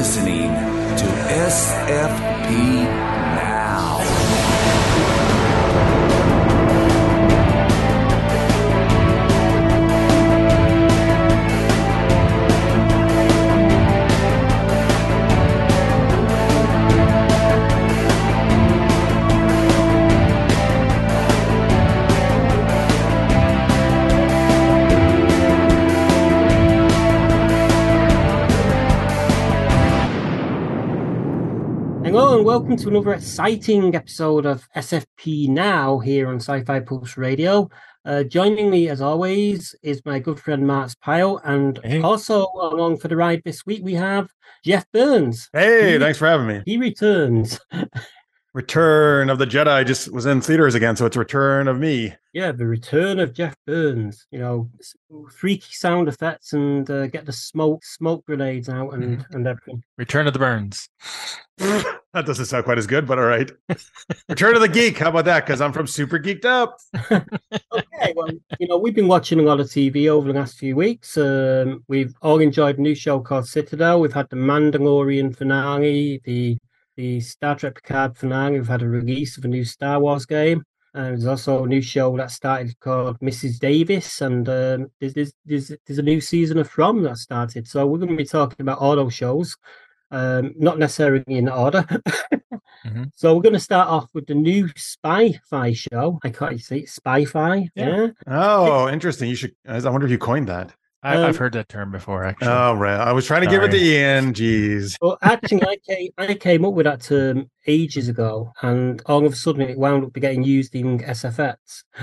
listening to SFP Now. Hello and welcome to another exciting episode of SFP Now here on Sci-Fi Pulse Radio. Joining me as always is my good friend Mark Pyle, and also along for the ride this week we have Jeff Burns. Hey, thanks for having me. He returns. Return of the Jedi just was in theaters again, so it's Return of Me. Yeah, the return of Jeff Burns. You know, freaky sound effects and get the smoke grenades out and everything. Return of the Burns. That doesn't sound quite as good, but all right. Return of the Geek. How about that? Because I'm from Super Geeked Up. Okay, well, you know, we've been watching a lot of TV over the last few weeks. We've all enjoyed a new show called Citadel. We've had the Mandalorian finale, the Star Trek Picard finale. We've had a release of a new Star Wars game. There's also a new show that started called Mrs. Davis, and there's a new season of From that started. So we're going to be talking about all those shows, not necessarily in order. So we're going to start off with the new Spy-Fi show. I can't say it, Spy-Fi. Yeah. Oh, interesting. You should. I wonder if you coined that. I've heard that term before, actually. Oh, right. I was trying to give it to Ian. Jeez. Well, actually, I came up with that term ages ago, and all of a sudden it wound up getting used in SFX.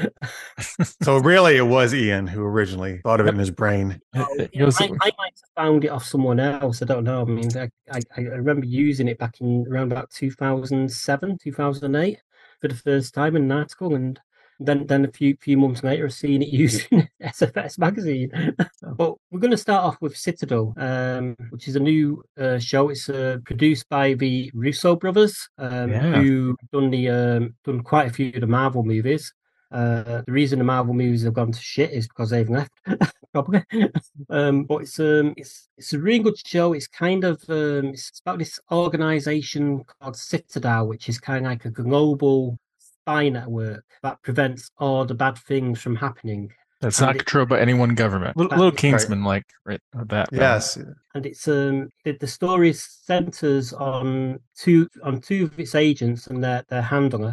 So really, it was Ian who originally thought of it in his brain. I might have found it off someone else. I don't know. I mean, I remember using it back in around about 2007, 2008 for the first time in an article, and then a few months later, I've seen it used in SFX magazine. But we're going to start off with Citadel, which is a new show. It's produced by the Russo brothers, who done quite a few of the Marvel movies. The reason the Marvel movies have gone to shit is because they've left, probably. But it's a really good show. It's kind of it's about this organization called Citadel, which is kind of like a global spy network that prevents all the bad things from happening. That's not controlled by any one government. Little Kingsman, right that. Yes. And it's the story centers on two of its agents and their handler.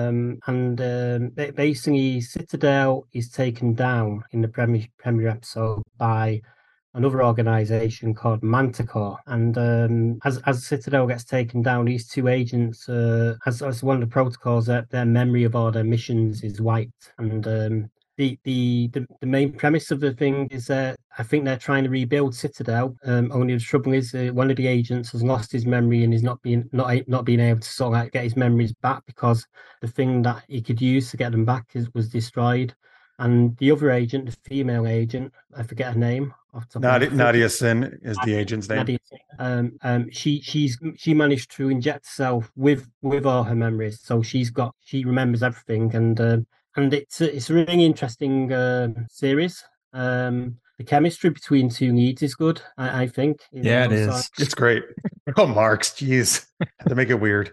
Basically, Citadel is taken down in the premiere episode by another organization called Manticore, and as Citadel gets taken down, these two agents, as one of the protocols, their memory of all their missions is wiped, and the main premise of the thing is that I think they're trying to rebuild Citadel. Only the trouble is one of the agents has lost his memory and is not being able to sort of like get his memories back because the thing that he could use to get them back was destroyed. And the other agent, the female agent, I forget her name. Nadia Sin is the agent's name. Nadia Sin. She managed to inject herself with all her memories, so she remembers everything, and it's a really interesting series. The chemistry between two leads is good, I think. It is. It's great. Oh, Marks, jeez, to make it weird.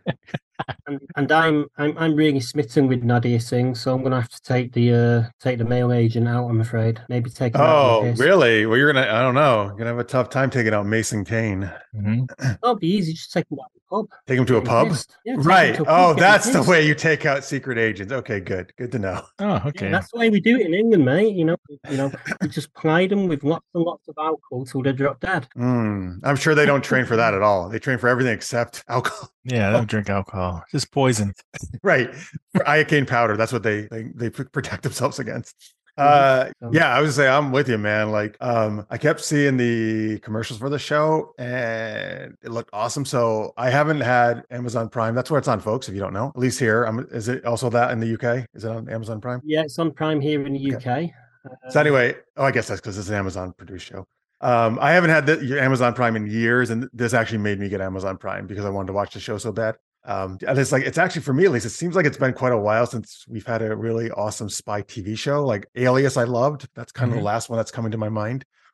And I'm really smitten with Nadia Singh, so I'm gonna have to take the male agent out. I'm afraid. Maybe take him out. Oh, really? Well, I don't know. You're gonna have a tough time taking out Mason Kane. It'll be easy. Just take him out to a pub. Take him to a pub? Yeah, right. Oh, that's the way you take out secret agents. Okay, good to know. Oh, okay. Yeah, that's the way we do it in England, mate. You know, we just ply them with lots and lots of alcohol till they drop dead. I'm sure they don't train for that at all. They train for everything except alcohol. Yeah, they don't drink alcohol. Just poison. Right. For iocane powder. That's what they protect themselves against. Yeah, I would say I'm with you, man. Like, I kept seeing the commercials for the show and it looked awesome. So I haven't had Amazon Prime. That's where it's on, folks, if you don't know. At least here. Is it also that in the UK? Is it on Amazon Prime? Yeah, it's on Prime here in the UK. So anyway, I guess that's because it's an Amazon produced show. I haven't had Amazon Prime in years, and this actually made me get Amazon Prime because I wanted to watch the show so bad. And it's actually, for me at least, it seems like it's been quite a while since we've had a really awesome spy TV show. Like Alias, I loved. That's kind of the last one that's coming to my mind.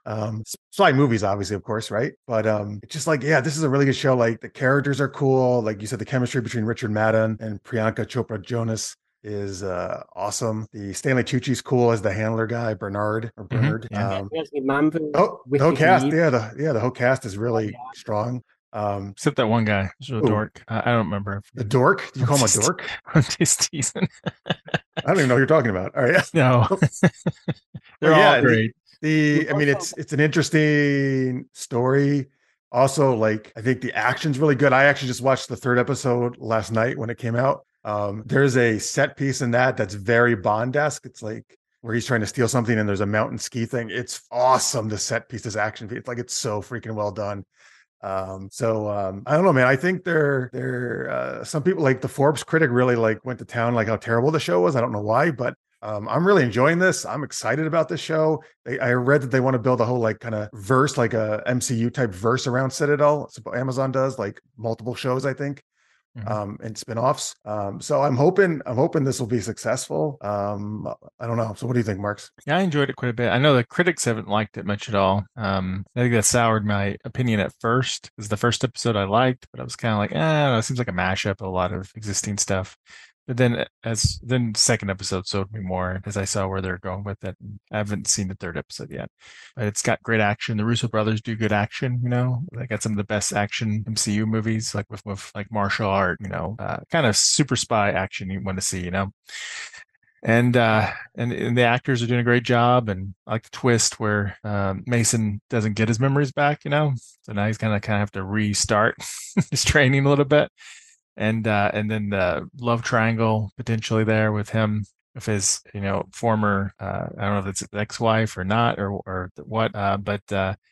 Spy movies, obviously, of course, right? But it's just like, yeah, this is a really good show. Like the characters are cool. Like you said, the chemistry between Richard Madden and Priyanka Chopra Jonas is awesome. The Stanley Tucci's cool as the handler guy, Bernard or Bernard. Yeah. The whole cast, the whole cast is really strong. Except that one guy, a dork. I don't remember. The dork? Do you call him a dork? I'm just teasing. I don't even know what you're talking about. All right. No. They're all great. I mean, it's an interesting story. Also, like, I think the action's really good. I actually just watched the 3rd episode last night when it came out. There's a set piece in that's very Bond-esque. It's like where he's trying to steal something and there's a mountain ski thing. It's awesome. The set piece, this action piece. It's so freaking well done. I don't know, man. I think some people, like the Forbes critic, really like went to town like how terrible the show was. I don't know why, but I'm really enjoying this. I'm excited about this show. I read that they want to build a whole like kind of verse, like a MCU type verse around Citadel. So Amazon does like multiple shows, I think. And spinoffs. So I'm hoping this will be successful. I don't know. So what do you think, Marks? Yeah, I enjoyed it quite a bit. I know the critics haven't liked it much at all. I think that soured my opinion at first. It was the first episode I liked, but I was kind of like, it seems like a mashup of a lot of existing stuff. But then second episode sold me more as I saw where they're going with it. I haven't seen the 3rd episode yet, but it's got great action. The Russo brothers do good action. They got some of the best action MCU movies, like with like martial art. Kind of super spy action you want to see. And the actors are doing a great job. And I like the twist where Mason doesn't get his memories back. So now he's kind of have to restart his training a little bit. And then the love triangle potentially there with him, with his former I don't know if it's ex-wife or not or what, but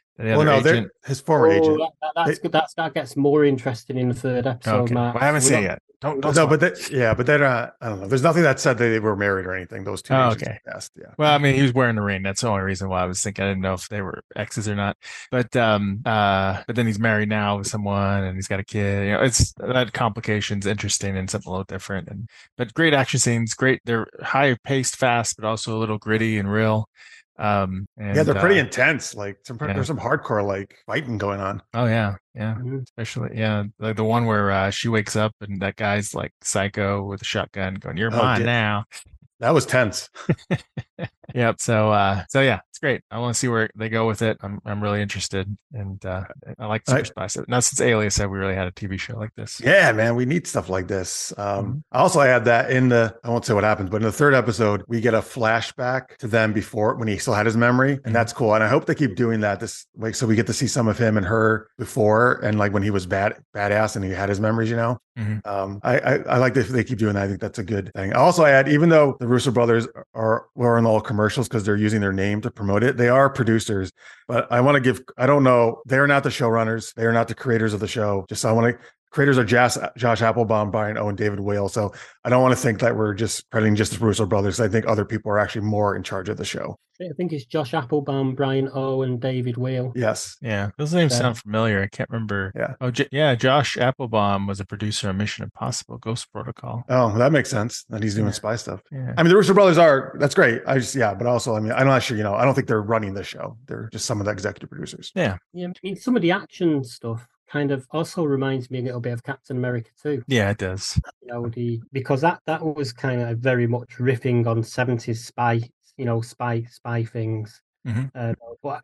his former agent. That gets more interesting in the 3rd episode. Okay. Well, I haven't seen it yet. Don't no, but they're not. I don't know. There's nothing that said they were married or anything. Those two. Okay. Passed, yeah. Well, I mean, he was wearing the ring. That's the only reason why I was thinking. I didn't know if they were exes or not. But then he's married now with someone, and he's got a kid. It's that complications, interesting and something a little different. But great action scenes. Great. They're high paced, fast, but also a little gritty and real. They're pretty intense. Like there's some hardcore like fighting going on. Oh yeah. Especially like the one where she wakes up and that guy's like psycho with a shotgun going, "You're mine now." That was tense. Yep. So yeah, it's great. I want to see where they go with it. I'm really interested, and I like Super Spy. So now since Alias said we really had a TV show like this. Yeah, man, we need stuff like this. Also, I had that I won't say what happens, but in the 3rd episode, we get a flashback to them before when he still had his memory, and that's cool. And I hope they keep doing that so we get to see some of him and her before, and like when he was badass and he had his memories. I like that they keep doing that. I think that's a good thing. Also, I had, even though the Russo brothers were in all commercials because they're using their name to promote it, they are producers. But I want to I don't know, they're not the showrunners. They are not the creators of the show. Creators are Josh Applebaum, Brian O, and David Whale. So I don't want to think that we're just crediting just the Russo brothers. I think other people are actually more in charge of the show. I think it's Josh Applebaum, Brian O, and David Whale. Yes. Yeah. Those names sound familiar. I can't remember. Yeah. Oh, Josh Applebaum was a producer on Mission Impossible, Ghost Protocol. Oh, that makes sense. That he's doing spy stuff. Yeah. I mean, the Russo brothers that's great. But also, I mean, I'm not sure, I don't think they're running the show. They're just some of the executive producers. Yeah. Yeah. I mean, some of the action stuff kind of also reminds me a little bit of Captain America too. Yeah, it does. Because that was kind of very much riffing on 70s spy things. Mm-hmm. But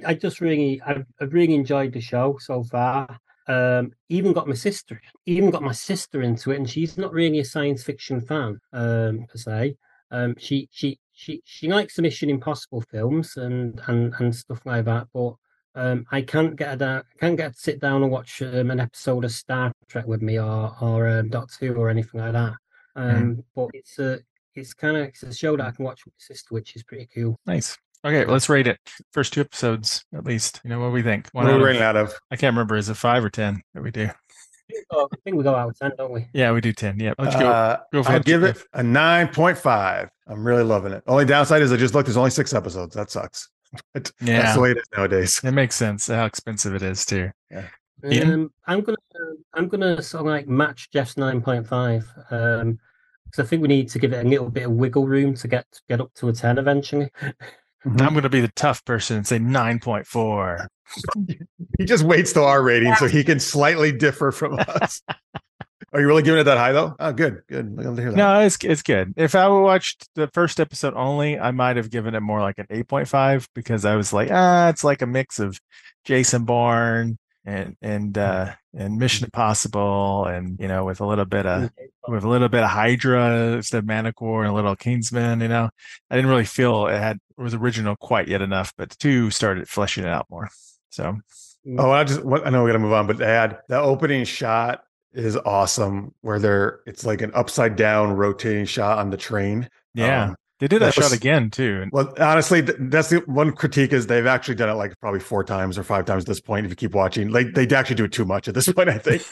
I've really enjoyed the show so far. Even got my sister into it, and she's not really a science fiction fan per se. She likes the Mission Impossible films and stuff like that, but I can't get her to sit down and watch an episode of Star Trek with me or Doctor Who or anything like that. But it's a show that I can watch with my sister, which is pretty cool. Nice. Okay, let's rate it. First 2 episodes, at least. What do we think? What are we rating out of? I can't remember. Is it 5 or 10 that we do? I think we go out of 10, don't we? Yeah, we do 10. Yeah. I'd give it a 9.5. I'm really loving it. Only downside is I just looked. There's only 6 episodes. That sucks. But that's the way it is nowadays. It makes sense how expensive it is too. Yeah. I'm gonna sort of like match Jeff's 9.5. Because I think we need to give it a little bit of wiggle room to get up to a 10 eventually. I'm going to be the tough person and say 9.4. He just waits till our rating so he can slightly differ from us. Are you really giving it that high though? Oh, good. I'm glad to hear that. No, it's good. If I watched the first episode only, I might have given it more like an 8.5 because I was like, it's like a mix of Jason Bourne and Mission Impossible, and with a little bit of Hydra instead of Manticore and a little Kingsman. I didn't really feel it was original quite yet enough, but the two started fleshing it out more. So, I know we got to move on, but the opening shot is awesome where it's like an upside down rotating shot on the train. Yeah. They did that shot again too. Well, honestly, that's the one critique is they've actually done it like probably 4 times or 5 times at this point. If you keep watching, like they actually do it too much at this point, I think.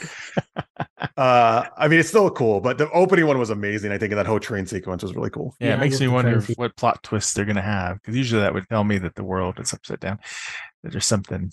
I mean, it's still cool, but the opening one was amazing. I think that whole train sequence was really cool. Yeah, it makes me wonder what plot twists they're going to have, because usually that would tell me that the world is upside down. That there's something,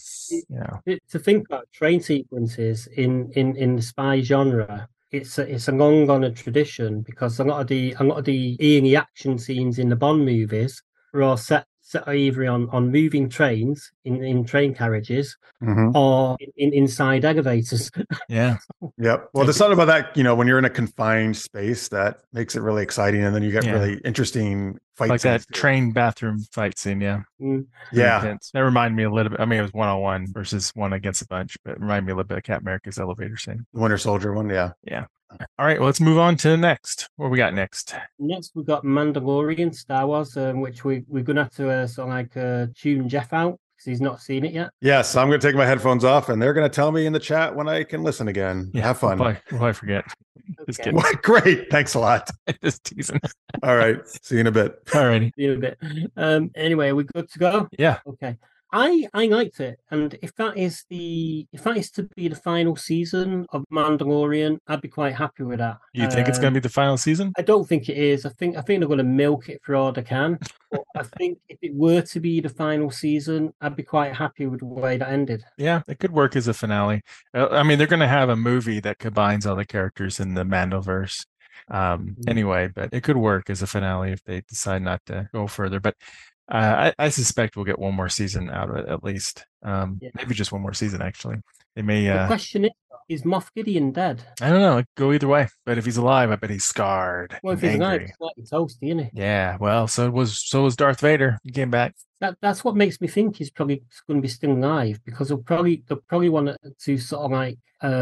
To think about train sequences in the spy genre, it's a long honoured tradition, because a lot of the E&E action scenes in the Bond movies were all set either on moving trains in train carriages, or inside elevators. Yeah. Yep. Well, there's something about that, when you're in a confined space that makes it really exciting, and then you get really interesting fight like scenes that train bathroom fight scene. Yeah. Yeah. Intense. That reminded me a little bit. I mean, it was 1-on-1 versus one against a bunch, but it reminded me a little bit of Captain America's elevator scene. Winter Soldier one. Yeah. Yeah. All right. Well, let's move on to the next. What we got next? Next, we've got Mandalorian, Star Wars, which we're going to have to tune Jeff out because he's not seen it yet. Yes, I'm going to take my headphones off, and they're going to tell me in the chat when I can listen again. Yeah, have fun. We'll probably forget. Okay. Great. Thanks a lot. Just teasing. All right. See you in a bit. All righty. See you in a bit. Anyway, we're good to go? Yeah. Okay. I liked it, and if that is to be the final season of Mandalorian, I'd be quite happy with that. You think it's going to be the final season? I don't think it is. I think they're going to milk it for all they can. But I think if it were to be the final season, I'd be quite happy with the way that ended. Yeah, it could work as a finale. I mean, they're going to have a movie that combines all the characters in the Mandoverse. Anyway, but it could work as a finale if they decide not to go further. But I suspect we'll get one more season out of it at least. Maybe just one more season, actually. They may. The question is Moff Gideon dead? I don't know. It could go either way. But if he's alive, I bet he's scarred. Well, if he's alive, he's like toasty, isn't he? Yeah. Well, so was Darth Vader. He came back. That's what makes me think he's probably going to be still alive, because they'll probably want to sort of like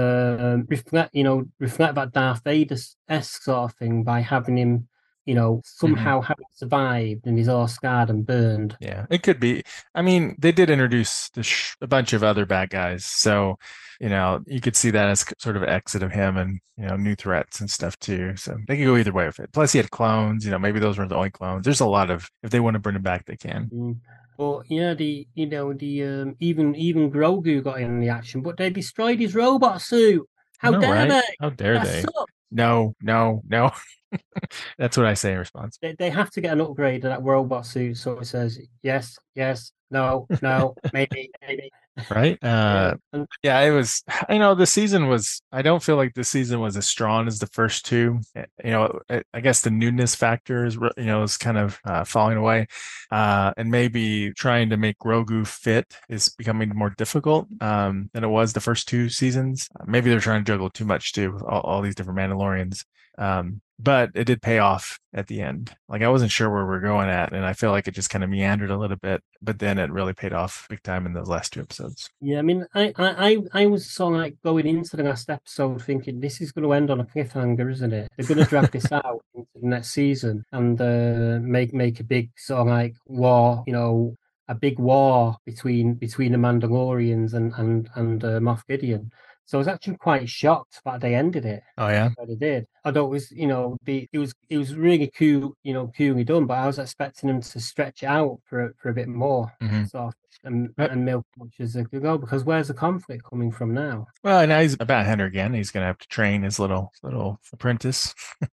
reflect that Darth Vader-esque sort of thing by having him, somehow having survived and he's all scarred and burned. Yeah, it could be. I mean, they did introduce a bunch of other bad guys, so you could see that as sort of an exit of him and new threats and stuff too. So they could go either way with it. Plus, he had clones. Maybe those weren't the only clones. There's a lot of, if they want to bring him back, they can. Well, even Grogu got in the action, but they destroyed his robot suit. How dare they? How dare they? No. That's what I say in response. They have to get an upgrade of that robot suit, so it says yes, no, maybe. Right? Yeah, it was. The season was. I don't feel like the season was as strong as the first two. I guess the newness factor is kind of falling away, and maybe trying to make Grogu fit is becoming more difficult than it was the first 2 seasons. Maybe they're trying to juggle too much too, with all these different Mandalorians. But it did pay off at the end. Like, I wasn't sure where we're going at, and I feel like it just kind of meandered a little bit, but then it really paid off big time in those last 2 episodes. Yeah, I mean, I was sort of like going into the last episode thinking this is going to end on a cliffhanger, isn't it? They're going to drag this out into the next season and make a big sort of like war, a big war between the Mandalorians and Moff Gideon. So I was actually quite shocked that they ended it. Oh yeah, they did. Although it was, it was really cool, coolly done. But I was expecting them to stretch it out for a bit more, and milk much as they could go. Because where's the conflict coming from now? Well, now he's a bad hunter again. He's going to have to train his little apprentice.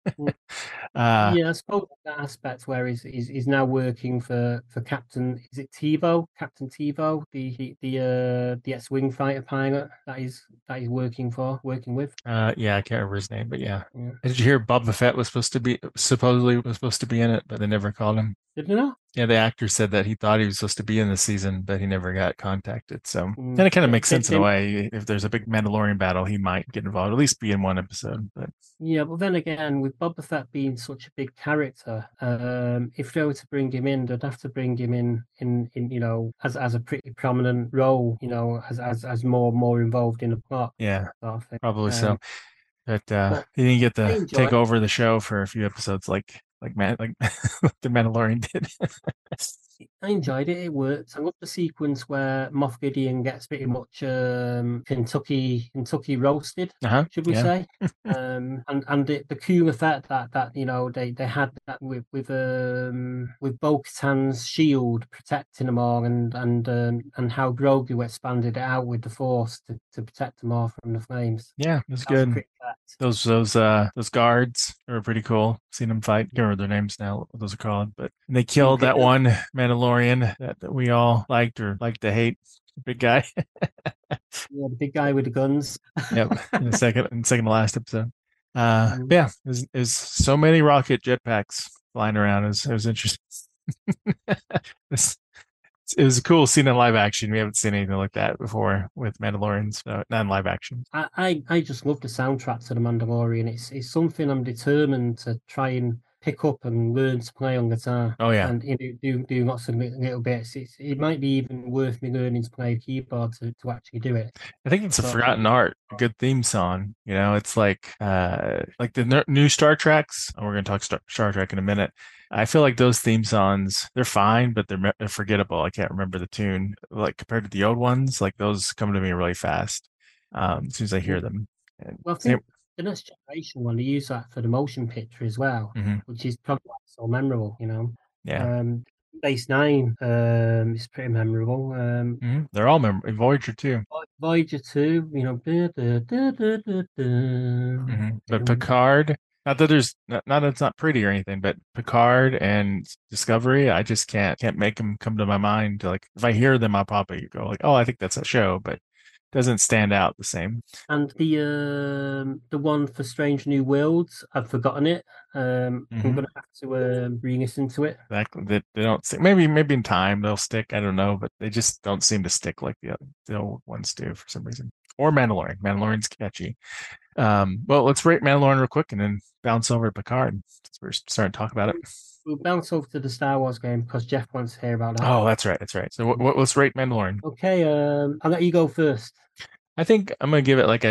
I suppose that aspect where he's now working for Captain. Is it Tevo? Captain Tevo, the X-wing fighter pilot that he's working with. I can't remember his name, but yeah. Did you hear Boba Fett was supposedly supposed to be in it, but they never called him? Did they not? Yeah, the actor said that he thought he was supposed to be in the season, but he never got contacted. So then it kind of makes sense in a way. If there's a big Mandalorian battle, he might get involved, at least be in one episode. But yeah, but then again, with Boba Fett being such a big character, if they were to bring him in, they'd have to bring him in as a pretty prominent role, as more involved in the plot. yeah, Sort of thing. probably so. But he didn't get I to enjoy take it. over the show for a few episodes like the Mandalorian did. I enjoyed it. It worked. I love the sequence where Moff Gideon gets pretty much Kentucky roasted, should we Yeah. say? And the cool effect that they had that with Bo-Katan's shield protecting them all, and how Grogu expanded it out with the Force to protect them all from the flames. Yeah, it was That was good. pretty effect. Those guards were pretty cool. Seen them fight. Can't remember their names now, what those are called. But they killed that one Mandalorian that we all liked or liked to hate. The big guy. Yeah, the big guy with the guns. Yep. In the second to last episode. Yeah, it was so many rocket jetpacks flying around. It was interesting. It was cool seeing it in live action. We haven't seen anything like that before with Mandalorians, not in live action. I just love the soundtrack to the Mandalorian. It's something I'm determined to try and pick up and learn to play on guitar. Oh yeah, and do lots of little bits. It might be even worth me learning to play the keyboard to actually do it. I think it's a forgotten art. A good theme song. It's like the new Star Treks. And we're going to talk Star Trek in a minute. I feel like those theme songs, they're fine, but they're forgettable. I can't remember the tune. Like compared to the old ones, like those come to me really fast as soon as I hear them. Well, I think the Next Generation one, they use that for the motion picture as well, which is probably so memorable, Yeah. Base 9 is pretty memorable. They're all memorable. Voyager 2. Voyager 2, But Picard, not that it's not pretty or anything, but Picard and Discovery, I just can't make them come to my mind. Like if I hear them, I'll probably go like, oh, I think that's a show, but doesn't stand out the same. And the one for Strange New Worlds, I've forgotten it. I'm gonna have to re-listen to it. Exactly. They don't stick. Maybe in time they'll stick. I don't know, but they just don't seem to stick like the old ones do for some reason. Or Mandalorian. Mandalorian's catchy. Well, let's rate Mandalorian real quick and then bounce over to Picard. We're starting to talk about it. We'll bounce over to the Star Wars game because Jeff wants to hear about that. Oh, that's right. So let's rate Mandalorian. Okay, I'll let you go first. I think I'm going to give it like a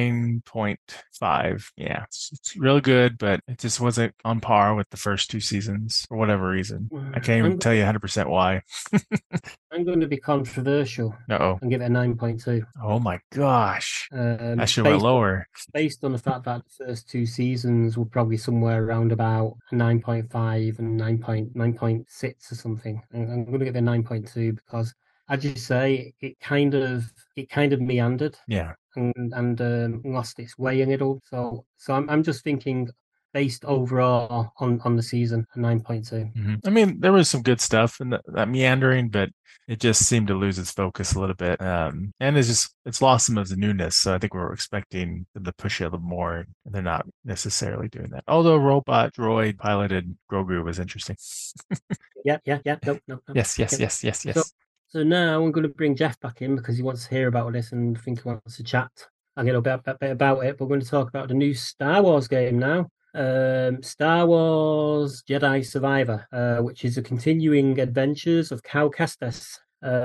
9.5. Yeah, it's really good, but it just wasn't on par with the first two seasons for whatever reason. I can't even tell you 100% why. I'm going to be controversial and give it a 9.2. Oh my gosh. I should have went lower. Based on the fact that the first two seasons were probably somewhere around about 9.5 and 9.6 or something. I'm going to give it a 9.2 because, as you say, it kind of meandered, and lost its way a little. So I'm just thinking, based overall on the season, a 9.2. I mean, there was some good stuff in that meandering, but it just seemed to lose its focus a little bit, and it's lost some of the newness. So I think we were expecting them to push it a little more, and they're not necessarily doing that. Although robot droid piloted Grogu was interesting. Yeah. Nope. Yes. So now I'm going to bring Jeff back in because he wants to hear about this and think he wants to chat a little bit about it. But we're going to talk about the new Star Wars game now. Star Wars Jedi Survivor, which is the continuing adventures of Cal Kestis.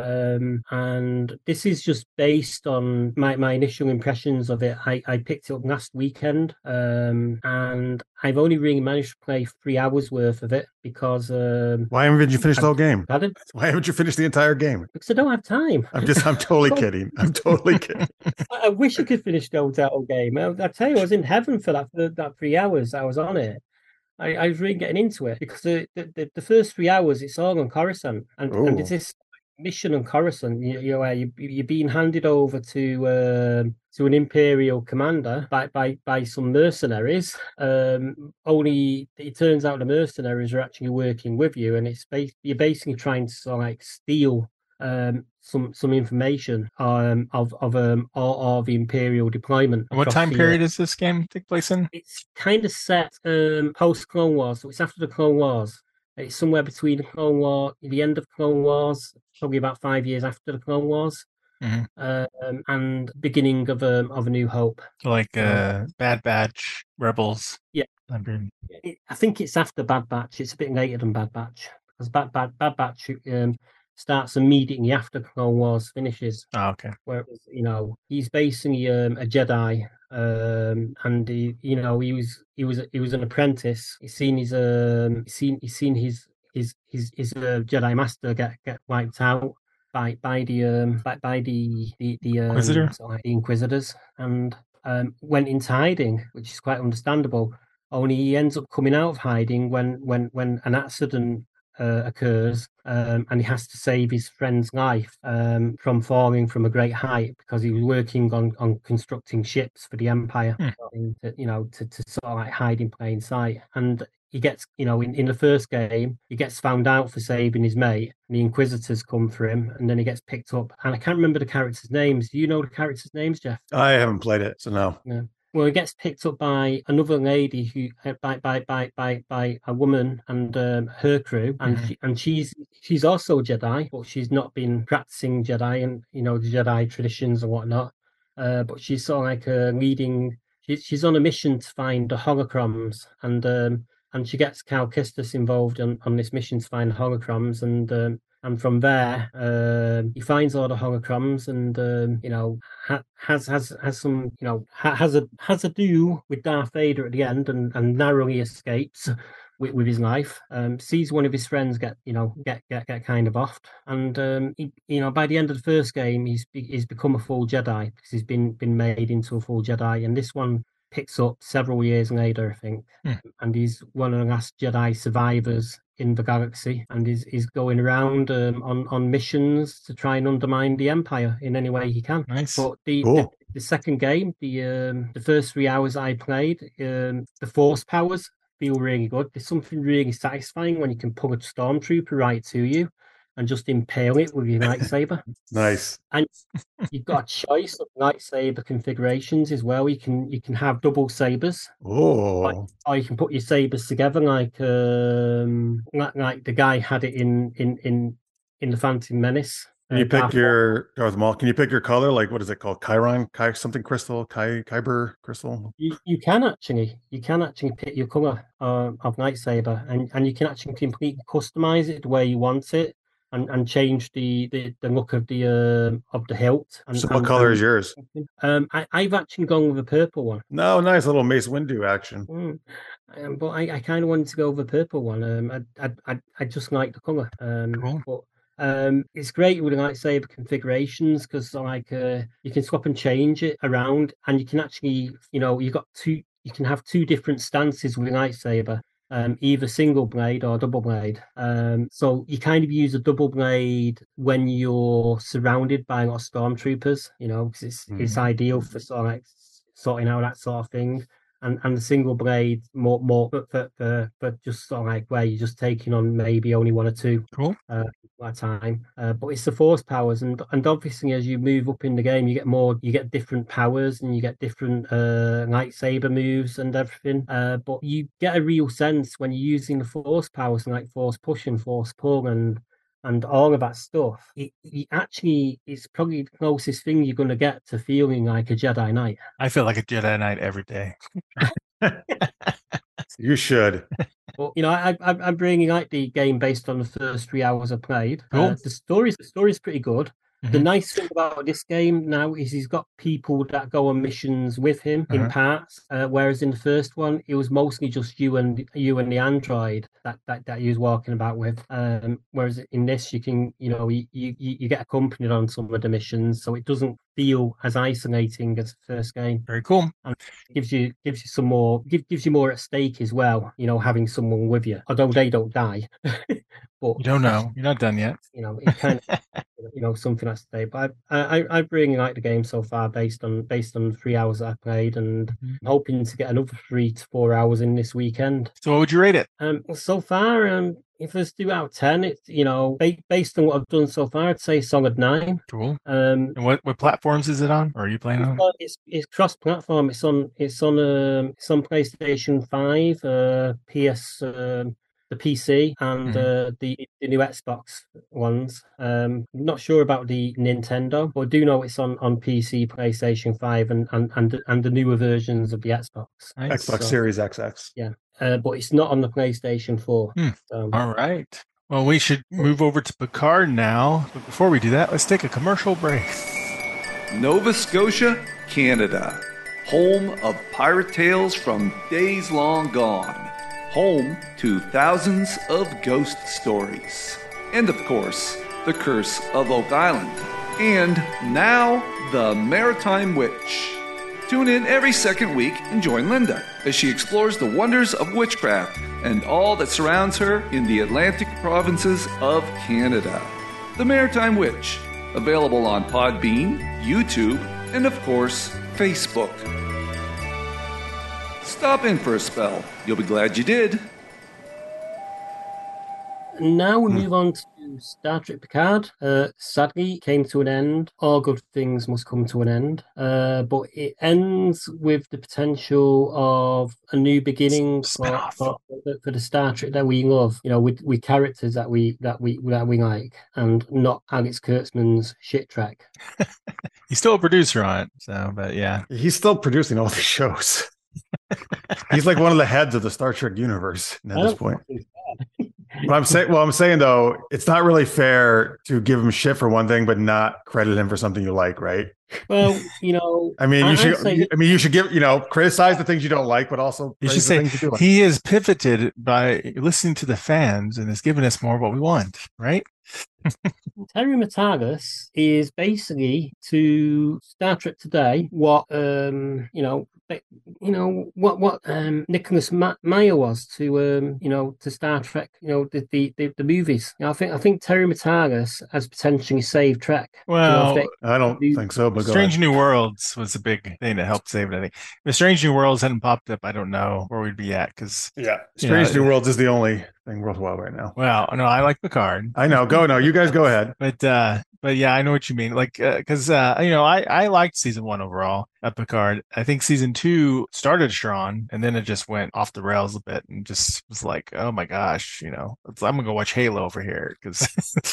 And this is just based on my initial impressions of it. I picked it up last weekend, and I've only really managed to play 3 hours worth of it because why haven't you finished the whole game? Pardon? Why haven't you finished the entire game? Because I don't have time. I'm totally kidding. I'm totally kidding. I wish I could finish the whole game. I tell you, I was in heaven for that 3 hours I was on it. I was really getting into it because the first 3 hours it's all on Coruscant, and it's this mission on Coruscant. You're being handed over to an Imperial commander by some mercenaries. Only it turns out the mercenaries are actually working with you, and you're basically trying to steal some information of the Imperial deployment. And what time period does this game take place in? It's kind of set post Clone Wars, so it's after the Clone Wars. It's somewhere between the Clone War, the end of Clone Wars, probably about 5 years after the Clone Wars, and beginning of A New Hope. Like So, Bad Batch, Rebels. yeah. I think it's after Bad Batch. It's a bit later than Bad Batch because Bad Batch starts immediately after Clone Wars finishes. Oh, okay. Where he's basically a Jedi, and he was an apprentice. He's seen his Jedi master get wiped out by the Inquisitor? the Inquisitors, and went into hiding, which is quite understandable. Only he ends up coming out of hiding when an accident occurs, and he has to save his friend's life from falling from a great height because he was working on constructing ships for the Empire, to sort of like hide in plain sight. And he gets, in the first game, he gets found out for saving his mate, and the Inquisitors come for him, and then he gets picked up. And I can't remember the characters' names. Do you know the characters' names, Jeff? I haven't played it, so no. No. Well, he gets picked up by another lady who by a woman and her crew, and she's also a Jedi, but she's not been practicing Jedi and the Jedi traditions and whatnot. But she's sort of like leading. She's on a mission to find the holocrons, and she gets Cal Kestis involved on this mission to find the holocrons, and from there, he finds all the holocrons, and has some, has a do with Darth Vader at the end, and narrowly escapes with his life. Sees one of his friends get kind of offed, and by the end of the first game, he's become a full Jedi because he's been made into a full Jedi, and this one picks up several years later, I think, and he's one of the last Jedi survivors in the galaxy, and is going around on missions to try and undermine the Empire in any way he can. Nice. But Cool. the second game, the first 3 hours I played, the Force powers feel really good. There's something really satisfying when you can pull a stormtrooper right to you and just impale it with your lightsaber. Nice. And you've got a choice of lightsaber configurations as well. You can have double sabers. Oh. Or you can put your sabers together like the guy had it in the Phantom Menace. Can you pick your Darth Maul? Can you pick your color? Like, what is it called? Chiron, something crystal, Kyber crystal. You can actually pick your color of lightsaber, and you can actually completely customize it the way you want it, and change the look of the hilt. So what color is yours? I've actually gone with a purple one. No, nice little Mace Windu action. But I kind of wanted to go with a purple one. I just like the color. Cool. But it's great with the lightsaber configurations because you can swap and change it around, and you can actually you can have two different stances with a lightsaber, either single blade or double blade. So you kind of use a double blade when you're surrounded by a lot of stormtroopers, because it's ideal for sort of like sorting out that sort of thing. And the single blade more for just sort of like where you're just taking on maybe only one or two at a time. But it's the Force powers, and obviously as you move up in the game, you get different powers, and you get different lightsaber moves and everything. But you get a real sense when you're using the Force powers, like Force push and Force pull and all of that stuff. It's probably the closest thing you're going to get to feeling like a Jedi Knight. I feel like a Jedi Knight every day. You should. But I'm bringing out the game based on the first 3 hours I played. Cool. The story's pretty good. The nice thing about this game now is he's got people that go on missions with him in parts, whereas in the first one it was mostly just you and the android that he was walking about with. Whereas in this you can you get accompanied on some of the missions, so it doesn't feel as isolating as the first game. Very cool. And it gives you some more gives you more at stake as well. Having someone with you, although they don't die. But you don't know. You're not done yet. It kind of something at stake. But I really like the game so far based on 3 hours that I played, and I'm hoping to get another 3 to 4 hours in this weekend. So what would you rate it? So far, if it's 2 out of 10, it's based on what I've done so far, I'd say solid 9. Cool. And what platforms is it on? Or are you playing on? It's cross-platform. It's on PlayStation 5, PS the PC and the new Xbox ones. Not sure about the Nintendo, but I do know it's on PC, PlayStation 5, and the newer versions of the Xbox. Nice. Xbox Series XX. Yeah, but it's not on the PlayStation 4. So. All right. Well, we should move over to Picard now. But before we do that, let's take a commercial break. Nova Scotia, Canada. Home of pirate tales from days long gone. Home to thousands of ghost stories. And of course, the Curse of Oak Island. And now, the Maritime Witch. Tune in every second week and join Linda as she explores the wonders of witchcraft and all that surrounds her in the Atlantic provinces of Canada. The Maritime Witch, available on Podbean, YouTube, and of course, Facebook. Stop in for a spell. You'll be glad you did. Now we move on to Star Trek Picard. Sadly, it came to an end. All good things must come to an end. But it ends with the potential of a new beginning for the Star Trek that we love. You know, with characters that we like, and not Alex Kurtzman's shit track. He's still a producer on it, so but yeah, he's still producing all these shows. He's like one of the heads of the Star Trek universe at this point. What I'm saying though, it's not really fair to give him shit for one thing, but not credit him for something you like, right? Well, you know, you should give, criticize the things you don't like, but also you should say you like. He has pivoted by listening to the fans and has given us more of what we want, right? Terry Matagas is basically to Star Trek Today what Nicholas Meyer was to Star Trek, the movies. I think Terry Matagas has potentially saved Trek. Well, I don't think so. But Strange New Worlds was a big thing that helped save it. I think if Strange New Worlds hadn't popped up, I don't know where we'd be at because Strange New Worlds is the only thing worthwhile right now. Well, no, I like Picard. I know. You guys go ahead. But yeah, I know what you mean. Like, because I liked season 1 overall of Picard. I think season 2 started strong, and then it just went off the rails a bit, and just was like, oh my gosh, I'm gonna go watch Halo over here because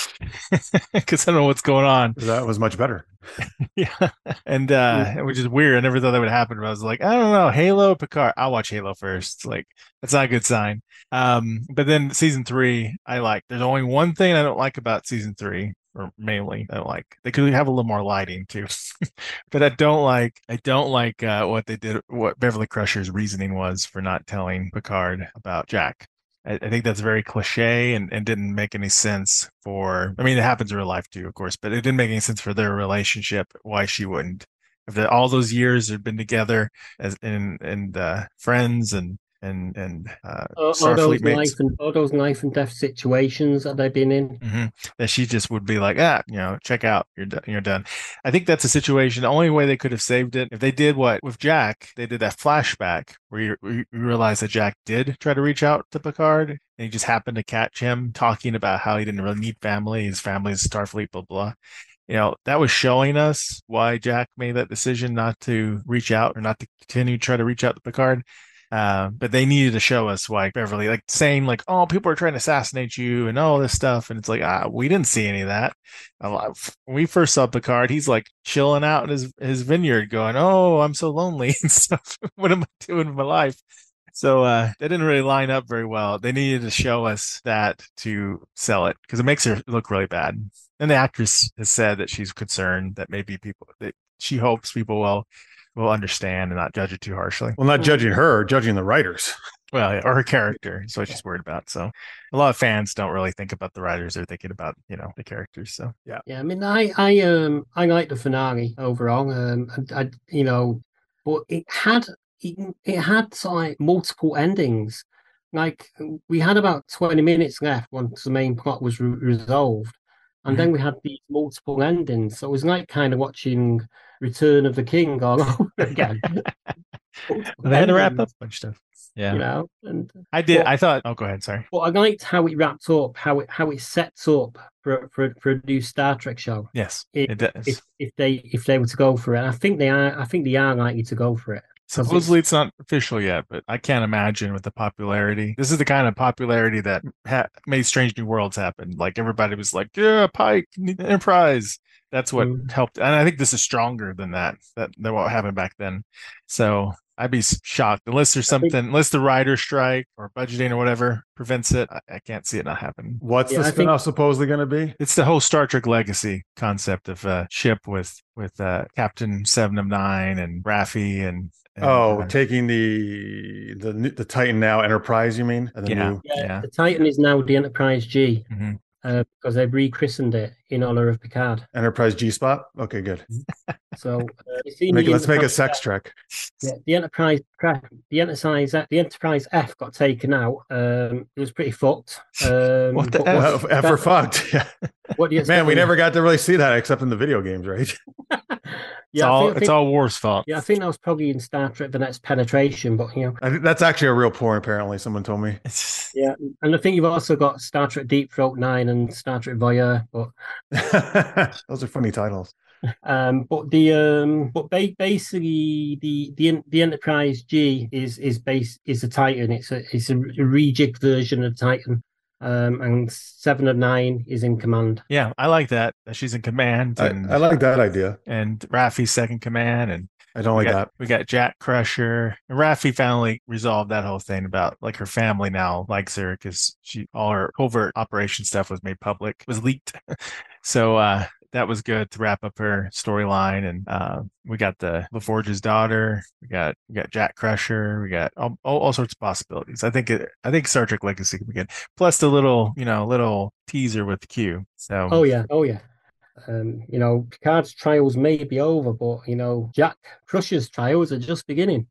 I don't know what's going on. That was much better. Yeah, and which is weird. I never thought that would happen. But I was like, I don't know, Halo, Picard. I'll watch Halo first. Like, that's not a good sign. But then season 3, I like. There's only one thing I don't like about season 3. Or mainly, I don't like. They could have a little more lighting too, but I don't like what they did. What Beverly Crusher's reasoning was for not telling Picard about Jack. I think that's very cliche and didn't make any sense for. I mean, it happens in real life too, of course, but it didn't make any sense for their relationship. Why she wouldn't? If all those years had been together as friends and Starfleet mates, all those life and death situations that they've been in, that she just would be like, check out, you're done. I think that's a situation. The only way they could have saved it if they did what with Jack, they did that flashback where you realize that Jack did try to reach out to Picard, and he just happened to catch him talking about how he didn't really need family. His family is Starfleet, blah blah. That was showing us why Jack made that decision not to reach out or not to continue to try to reach out to Picard. But they needed to show us why Beverly, like saying like, oh, people are trying to assassinate you and all this stuff. And it's like, we didn't see any of that. When we first saw Picard, he's like chilling out in his vineyard going, oh, I'm so lonely and stuff. What am I doing with my life? So that didn't really line up very well. They needed to show us that to sell it because it makes her look really bad. And the actress has said that she's concerned that maybe she hopes people will understand and not judge it too harshly. Well, not judging her, judging the writers. Well, yeah, or her character is what she's worried about. So a lot of fans don't really think about the writers; they're thinking about the characters. So yeah. I mean, I like the finale overall. But it had like multiple endings. Like we had about 20 minutes left once the main plot was resolved. And then we had these multiple endings. So it was like kind of watching Return of the King all over again. They had to wrap up a bunch of stuff. Yeah. And I did. I thought, go ahead. Sorry. But I liked how it wrapped up, how it sets up for a new Star Trek show. Yes, it does. If they were to go for it. I think they are likely to go for it. Supposedly it's not official yet, but I can't imagine with the popularity. This is the kind of popularity that made Strange New Worlds happen. Like everybody was like, yeah, Pike, Enterprise. That's what helped. And I think this is stronger than that what happened back then. So I'd be shocked unless there's something, unless the writer strike or budgeting or whatever prevents it. I can't see it not happening. What's the spinoff supposedly going to be? It's the whole Star Trek Legacy concept of a ship with Captain Seven of Nine and Raffi and taking the Titan now Enterprise, you mean? And the Titan is now the Enterprise G. Because they've rechristened it in honor of Picard. Enterprise G Spot. Okay, good. So let's make a sex trek. Yeah, the Enterprise F got taken out. It was pretty fucked. What the F for fucked? Yeah. What do you Man, we never got to really see that except in the video games, right? It's all Worf's fault. Yeah, I think that was probably in Star Trek: The Next Penetration, but I think that's actually a real porn. Apparently, someone told me. Yeah, and I think you've also got Star Trek: Deep Throat 9 and Star Trek Voyeur, but those are funny titles. Basically the Enterprise G is a Titan. It's a rejigged version of Titan. And 7 of 9 is in command. Yeah, I like that she's in command. And I like that idea. And Raffi's second command, and I don't like that. We got Jack Crusher. And Raffi finally resolved that whole thing about like her family now likes her because all her covert operation stuff was made public, was leaked. So that was good to wrap up her storyline. And we got the LaForge's daughter. We got Jack Crusher. We got all sorts of possibilities. I think Star Trek Legacy could be good. Plus the little teaser with Q. So oh yeah. Picard's trials may be over, but Jack Crusher's trials are just beginning.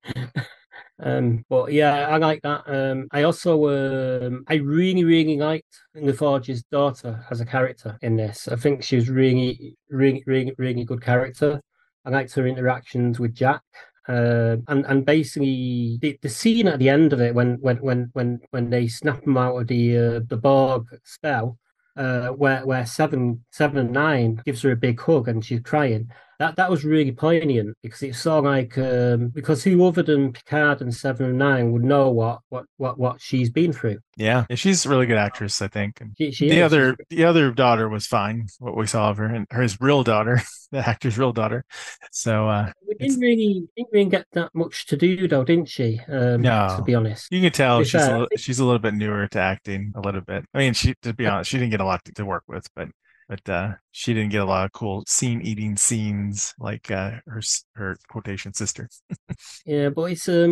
But yeah, I like that. I also I really, really liked LaForge's daughter as a character in this. I think she was really, really, really, really good character. I liked her interactions with Jack. And basically the scene at the end of it when they snap him out of the Borg spell, where 7 and 9 gives her a big hug and she's crying. That was really poignant because it's sort of like because who other than Picard and 7 and 9 would know what she's been through. Yeah, she's a really good actress, I think. The other daughter was fine. What we saw of her and his real daughter, the actor's real daughter. So we didn't really get that much to do though, didn't she? No, to be honest, you can tell she's a little bit newer to acting. A little bit. I mean, to be honest, she didn't get a lot to work with, but she didn't get a lot of cool scene-eating scenes like her quotation sister. Yeah, but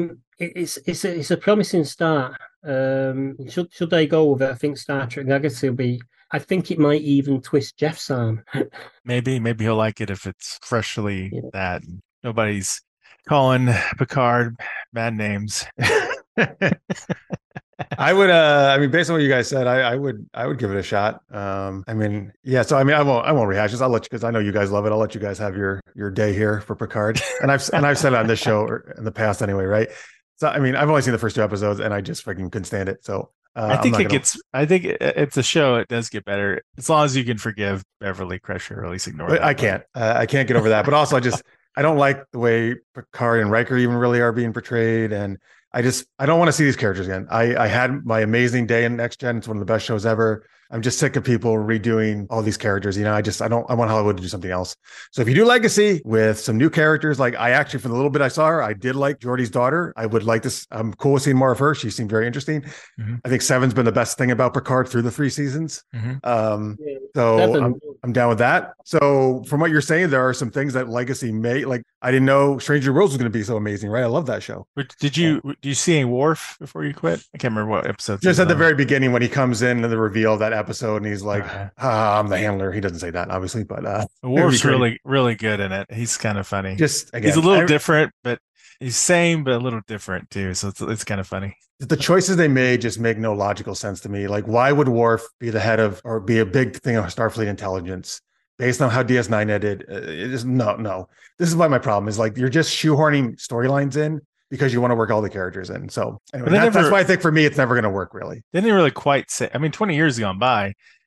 it's a promising start. Should they go with it? I think Star Trek Legacy will be. I think it might even twist Jeff's arm. Maybe he'll like it if it's freshly that. Nobody's calling Picard bad names. I would based on what you guys said, I would give it a shot. I won't rehash this. I'll let you, because I know you guys love it. I'll let you guys have your day here for Picard. And I've said it on this show in the past anyway, right? So I've only seen the first 2 episodes and I just freaking couldn't stand it. So I think it's a show. It does get better as long as you can forgive Beverly Crusher, or at least ignore that. I can't get over that. But also I don't like the way Picard and Riker even really are being portrayed. And I don't want to see these characters again. I had my amazing day in Next Gen. It's one of the best shows ever. I'm just sick of people redoing all these characters. I want Hollywood to do something else. So if you do Legacy with some new characters, like I actually, for the little bit I saw her, I did like Geordi's daughter. I would like this. I'm cool with seeing more of her. She seemed very interesting. Mm-hmm. I think 7's been the best thing about Picard through the 3 seasons. Mm-hmm. So I'm down with that. So from what you're saying, there are some things that Legacy may, like, I didn't know Stranger Worlds was going to be so amazing, right? I love that show. Did you see any Worf before you quit? I can't remember what episode. Just at the very beginning when he comes in and the reveal of that episode and he's like, I'm the handler. He doesn't say that, obviously, but Worf's really, really good in it. He's kind of funny. Just again, he's a little different, but he's same, but a little different too. So it's kind of funny. The choices they made just make no logical sense to me. Like, why would Worf be the head of, or be a big thing of Starfleet intelligence based on how DS9 edited? No. This is why my problem is, like, you're just shoehorning storylines in because you want to work all the characters in. So anyway, that's why I think for me, it's never going to work, really. They didn't really quite say, 20 years gone by.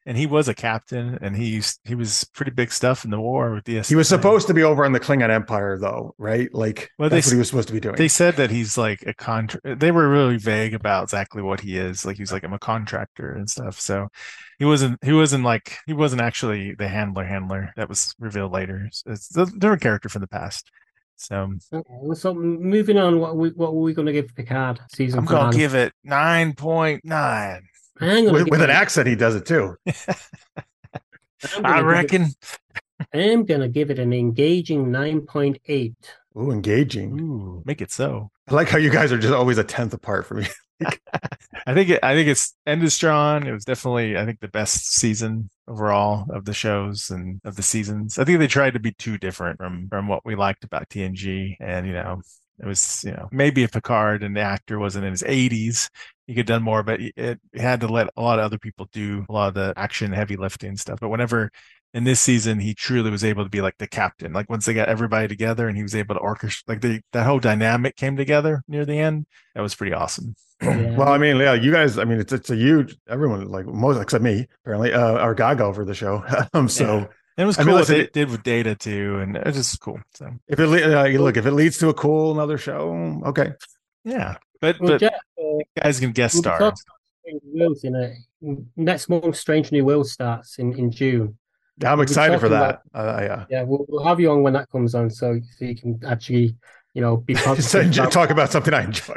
and he was a captain, and he was pretty big stuff in the war with DS9. He was supposed to be over on the Klingon Empire, though, right? Like, Well, that's what he was supposed to be doing. They said that he's like a They were really vague about exactly what he is. Like, he's like, I'm a contractor and stuff. So he wasn't actually the handler that was revealed later. It's a different character from the past. So Okay, so moving on, what were we going to give Picard season? I'm going to give it 9.9. With an accent, he does it too. I reckon. I'm going to give it an engaging 9.8. Ooh, engaging. Ooh, make it so. I like how you guys are just always a tenth apart from me. I think it's ended strong. It was definitely, I think, the best season overall of the shows and of the seasons. I think they tried to be too different from what we liked about TNG, and it was maybe if Picard and the actor wasn't in his 80s, he could have done more, but it had to let a lot of other people do a lot of the action, heavy lifting stuff. But whenever in this season, he truly was able to be like the captain. Like, once they got everybody together and he was able to orchestrate, like that whole dynamic came together near the end. That was pretty awesome. Yeah. Well, I mean, yeah, you guys, I mean, it's a huge, everyone, like most except me, apparently, are gaga over the show. So yeah. It was cool what they did with Data too, and it's just cool. So if it if it leads to a cool another show, okay. Yeah, but Jeff, guys can guest star. Next month, Strange New World starts in June. Yeah, I'm excited for that. Yeah, we'll have you on when that comes on, so you can actually, be positive. Talk about something I enjoy.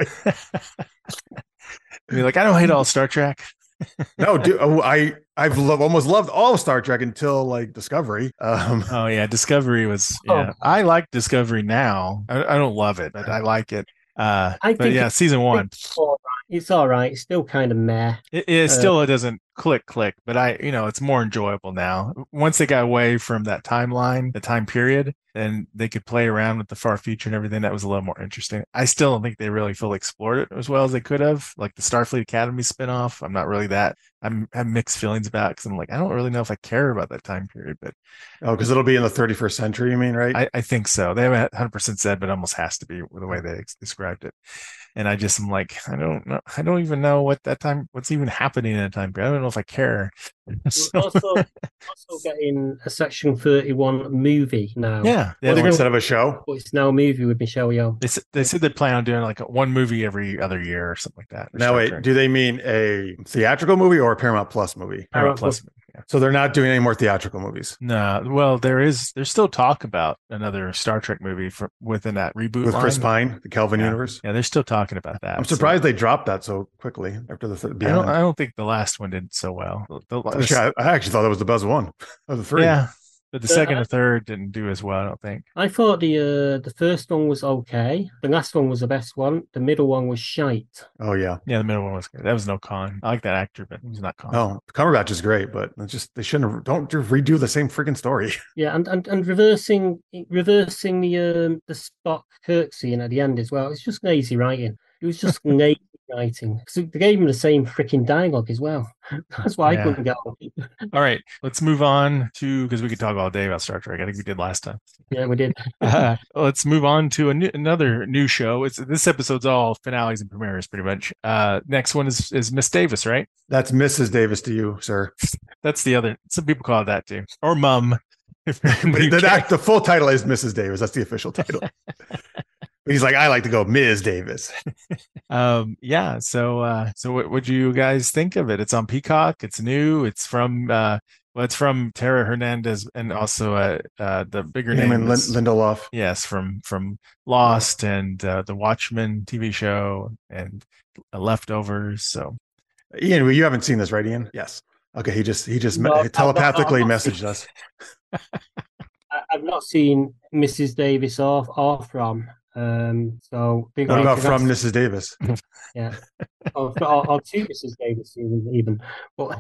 I mean, like, I don't hate all Star Trek. No, dude, I've almost loved all of Star Trek until like Discovery. Oh yeah, Discovery was. Yeah, I like Discovery now. I don't love it, but I like it. I think yeah, season 1. It's all right. It's still kind of meh. It still doesn't click, but it's more enjoyable now. Once they got away from that timeline, the time period, and they could play around with the far future and everything, that was a little more interesting. I still don't think they really fully explored it as well as they could have. Like the Starfleet Academy spinoff, I'm not really that. I have mixed feelings about because I'm like, I don't really know if I care about that time period. But because it'll be in the 31st century, you mean, right? I think so. They haven't 100% said, but it almost has to be the way they described it. And I just am like, I don't know. I don't even know what's even happening in a time period. I don't know if I care. We're also getting a Section 31 movie now. Yeah. Instead of a show. But it's now a movie with Michelle Yeoh. They said they plan on doing like one movie every other year or something like that. Now, wait, do they mean a theatrical movie or a Paramount Plus movie? Paramount Plus movie. Yeah. So they're not doing any more theatrical movies. No, well, there's still talk about another Star Trek movie within that reboot with line. Chris Pine, the Kelvin universe. Yeah, they're still talking about that. I'm surprised they dropped that so quickly after the Beyond. I don't think the last one did so well. I actually thought that was the best one of the 3. Yeah, but the second and third didn't do as well, I don't think. I thought the first one was okay. The last one was the best one. The middle one was shite. Oh yeah, the middle one was good. That was no con. I like that actor, but he's not con. Oh, Cumberbatch is great, but they shouldn't have. Don't redo the same freaking story. Yeah, and reversing the Spock Kirk scene at the end as well. It's just lazy writing. It was just lazy writing. So they gave him the same freaking dialogue as well. That's why I couldn't get on. All right, let's move on to, because we could talk all day about Star Trek. I think we did last time. Yeah, we did. Let's move on to another new show. This episode's all finales and premieres, pretty much. Next one is Miss Davis, right? That's Mrs. Davis to you, sir. That's the other. Some people call it that too, or Mum. The full title is Mrs. Davis. That's the official title. He's like, I like to go Ms. Davis. Yeah. So what would you guys think of it? It's on Peacock. It's new. It's from it's from Tara Hernandez and also the bigger name Lindelof. Yes, from Lost and the Watchmen TV show and Leftovers. So, Ian, you haven't seen this, right, Ian? Yes. Okay. He just telepathically messaged us. I've not seen Mrs. Davis or From. So big from Mrs. Davis. Yeah, or two Mrs. Davis even. But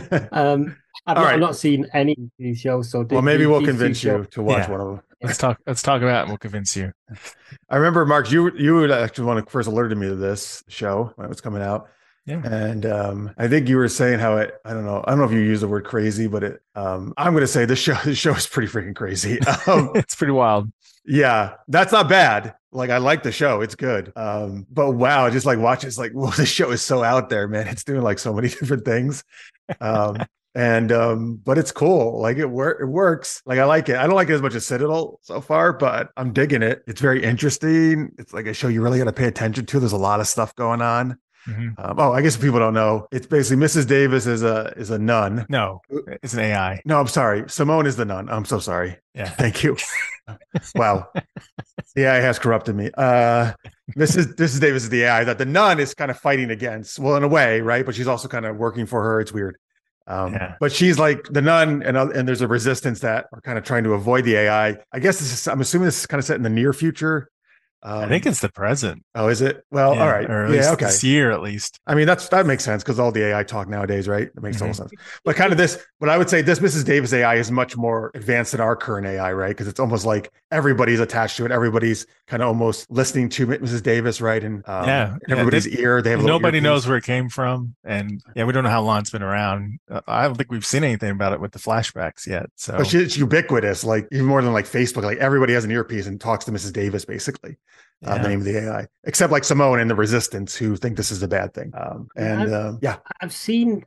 I've not seen any of these shows. So maybe we'll convince you to watch one of them. Let's talk about it and we'll convince you. I remember, Mark, you would actually want to first alerted me to this show when it was coming out. Yeah. And I think you were saying how I don't know if you use the word crazy, but I'm going to say this show is pretty freaking crazy. It's pretty wild. Yeah, that's not bad. Like, I like the show. It's good. But wow, just like watching, it's like, well, this show is so out there, man. It's doing like so many different things. And but it's cool. Like it works. Like I like it. I don't like it as much as Citadel so far, but I'm digging it. It's very interesting. It's like a show you really got to pay attention to. There's a lot of stuff going on. I guess if people don't know, it's basically Mrs. Davis is a nun. No, it's an AI. No, I'm sorry. Simone is the nun. I'm so sorry. Yeah. Thank you. Wow. The AI has corrupted me. Mrs. Davis is the AI that the nun is kind of fighting against. Well, in a way, right? But she's also kind of working for her. It's weird. But she's like the nun, and there's a resistance that are kind of trying to avoid the AI. I guess I'm assuming this is kind of set in the near future. I think it's the present. Oh, is it? Well, all right. Or at least this year, at least. I mean, that makes sense because all the AI talk nowadays, right? That makes total sense. But kind of but I would say this Mrs. Davis AI is much more advanced than our current AI, right? Because it's almost like everybody's attached to it. Everybody's kind of almost listening to Mrs. Davis, right? And in everybody's ear, they have nobody knows where it came from, and we don't know how long it's been around. I don't think we've seen anything about it with the flashbacks yet. So, but it's ubiquitous, like even more than like Facebook. Like everybody has an earpiece and talks to Mrs. Davis, basically. The name of the AI, except like Simone and the Resistance, who think this is a bad thing. I've seen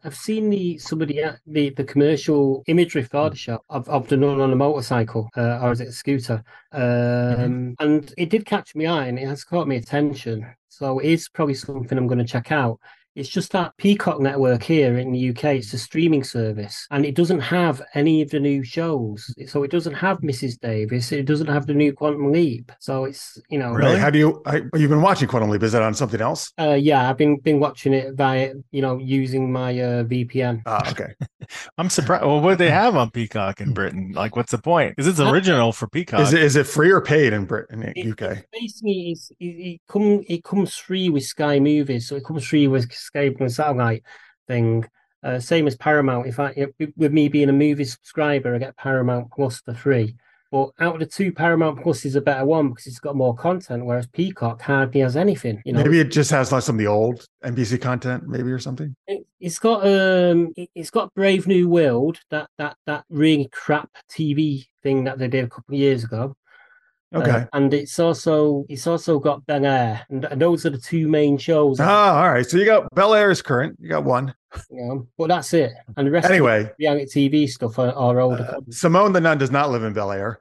the commercial imagery for the show of the nun on a motorcycle, or is it a scooter? And it did catch my eye, and it has caught my attention. So it is probably something I'm going to check out. It's just that Peacock network here in the UK, it's a streaming service, and it doesn't have any of the new shows. So it doesn't have Mrs. Davis. It doesn't have the new Quantum Leap. So it's, Really? How do you've been watching Quantum Leap? Is that on something else? Yeah, I've been watching it via, using my VPN. Okay. I'm surprised. Well, what do they have on Peacock in Britain? Like, what's the point? Because it's original for Peacock. Is it free or paid in Britain, UK? Basically, it comes free with Sky Movies, so it comes free with Sky and satellite thing. Same as Paramount. With me being a movie subscriber, I get Paramount Plus for free. But out of the two, Paramount Plus is a better one because it's got more content, whereas Peacock hardly has anything. Maybe it just has like some of the old NBC content, maybe, or something. It's got Brave New World, that really crap TV thing that they did a couple of years ago. Okay. And it's also got Bel Air, and those are the two main shows. All right. So you got Bel Air is current. You got one. But that's it. And the rest of the reality TV stuff are older. Simone the Nun does not live in Bel Air.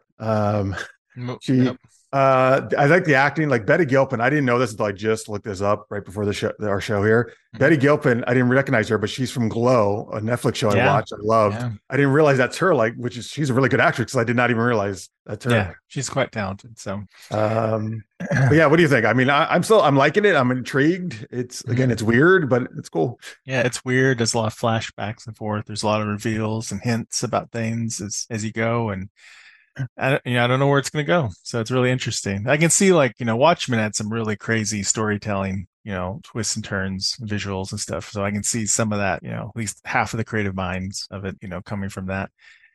I like the acting, like Betty Gilpin. I didn't know this until I just looked this up right before our show here. Betty Gilpin, I didn't recognize her, but she's from Glow, a Netflix show I watched. I loved. Yeah. I didn't realize that's her. She's a really good actress. So I did not even realize that's her. Yeah, she's quite talented. So, but yeah, what do you think? I mean, I'm liking it. I'm intrigued. It's it's weird, but it's cool. Yeah, it's weird. There's a lot of flashbacks and forth. There's a lot of reveals and hints about things as you go, and I don't know where it's going to go. So it's really interesting. I can see Watchmen had some really crazy storytelling, twists and turns, visuals and stuff. So I can see some of that, at least half of the creative minds of it, coming from that.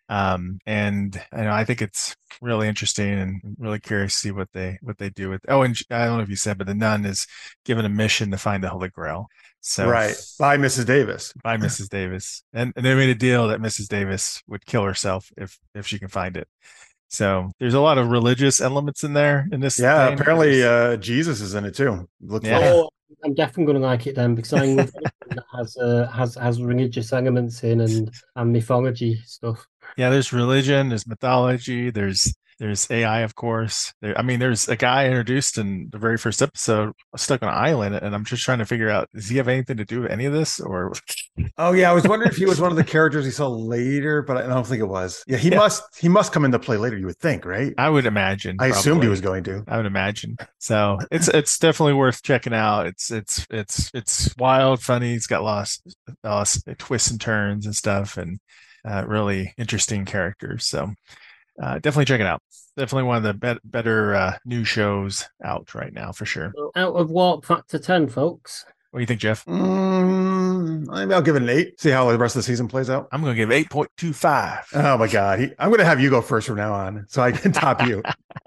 And I think it's really interesting and really curious to see what they do with. Oh, and I don't know if you said, but the nun is given a mission to find the Holy Grail. So right by Mrs. Davis. And they made a deal that Mrs. Davis would kill herself if she can find it. So there's a lot of religious elements in there in this. Yeah, apparently Jesus is in it too. I'm definitely going to like it then because I'm that has religious elements in and mythology stuff. Yeah, there's religion, there's mythology, there's AI, of course. There's a guy introduced in the very first episode stuck on an island, and I'm just trying to figure out, does he have anything to do with any of this? Or oh yeah, I was wondering if he was one of the characters he saw later, but I don't think it was. Yeah, he must come into play later, you would think, right? I would imagine. I assumed he was going to. I would imagine. So it's definitely worth checking out. It's wild, funny. It's got lots twists and turns and stuff, and really interesting characters. So definitely check it out. Definitely one of the better new shows out right now for sure. Out of Warp Factor 10, folks. What do you think, Jeff? Maybe I'll give it an 8. See how the rest of the season plays out. I'm going to give 8.25. Oh my God. I'm going to have you go first from now on so I can top you.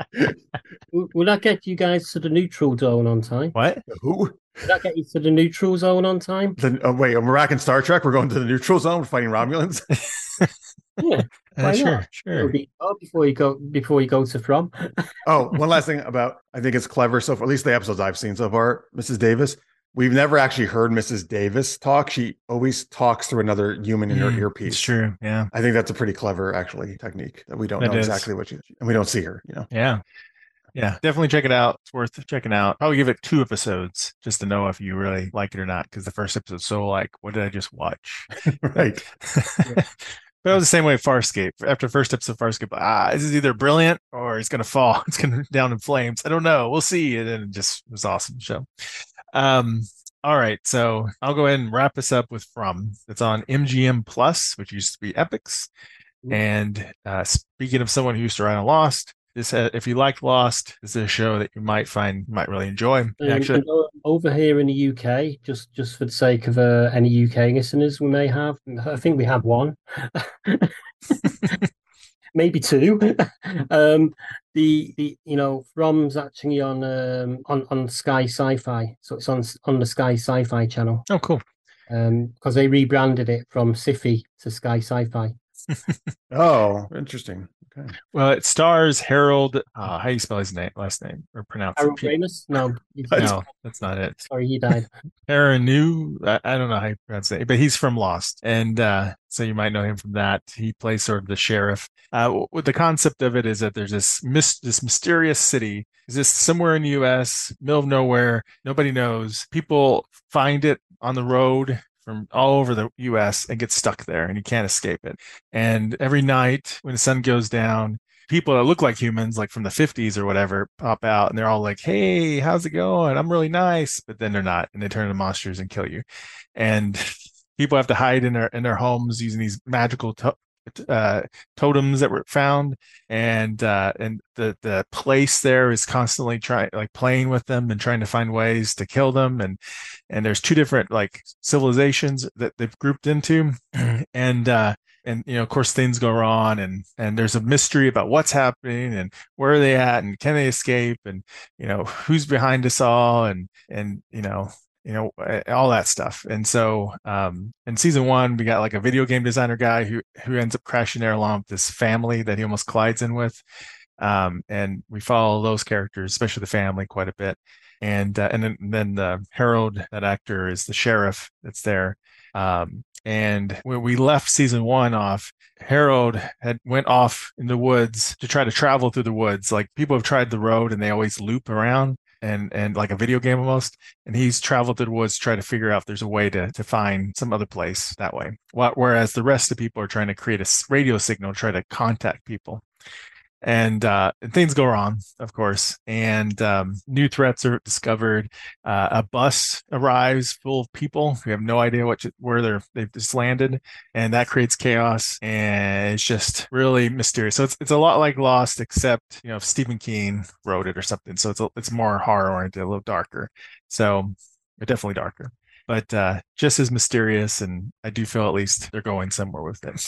Will that get you guys to the neutral zone on time? What? Who? Will that get you to the neutral zone on time? Wait, we're back in Star Trek. We're going to the neutral zone. We're fighting Romulans. Yeah. Sure. Before you go to From. Oh, one last thing about, I think it's clever. So for at least the episodes I've seen so far, Mrs. Davis, we've never actually heard Mrs. Davis talk. She always talks through another human in her earpiece. It's true. Yeah. I think that's a pretty clever, actually, technique that we don't That know is. exactly what and we don't see her, Yeah. Yeah, definitely check it out. It's worth checking out. Probably give it 2 episodes just to know if you really like it or not, because the first episode's so like, what did I just watch? Right. But it was the same way with Farscape. After the first episode of Farscape, this is either brilliant or it's gonna fall. It's gonna down in flames. I don't know. We'll see. And then it just was awesome show. All right, so I'll go ahead and wrap this up with From. It's on MGM Plus, which used to be Epix. And speaking of someone who used to write on Lost, if you like Lost, this is a show that you might really enjoy. Actually, and over here in the UK, just for the sake of any UK listeners we may have, I think we have one, maybe 2. From's actually on Sky Sci-Fi, so it's on the Sky Sci-Fi channel. Oh, cool. Because they rebranded it from Syfy to Sky Sci-Fi. Oh, interesting. Okay. Well, it stars Harold. How do you spell his last name, or pronounce Harold it? Ramis? No, No, that's not it. Sorry, he died. Aranu, I don't know how you pronounce it, but he's from Lost, and so you might know him from that. He plays sort of the sheriff. What the concept of it is that there's this mysterious city. Is this somewhere in the U.S., middle of nowhere? Nobody knows. People find it on the road from all over the US and get stuck there, and you can't escape it. And every night when the sun goes down, people that look like humans, like from the 50s or whatever, pop out, and they're all like, "Hey, how's it going? I'm really nice." But then they're not, and they turn into monsters and kill you. And people have to hide in their homes using these magical totems that were found, and the place there is constantly playing with them and trying to find ways to kill them, and there's 2 different like civilizations that they've grouped into, and of course things go wrong, and there's a mystery about what's happening and where are they at and can they escape, and who's behind us all, and all that stuff. And so in season 1, we got like a video game designer guy who ends up crashing there along with this family that he almost collides in with. And we follow those characters, especially the family, quite a bit. And then the Harold, that actor, is the sheriff that's there. And when we left season 1 off, Harold had went off in the woods to try to travel through the woods. Like, people have tried the road and they always loop around, and like a video game almost. And he's traveled through the woods to try to figure out if there's a way to find some other place that way. Whereas the rest of the people are trying to create a radio signal to try to contact people. And things go wrong, of course, and new threats are discovered. A bus arrives full of people who have no idea where they've just landed, and that creates chaos, and it's just really mysterious. So it's a lot like Lost, except if Stephen King wrote it or something. So it's more horror oriented, a little darker. So definitely darker, but just as mysterious. And I do feel at least they're going somewhere with it.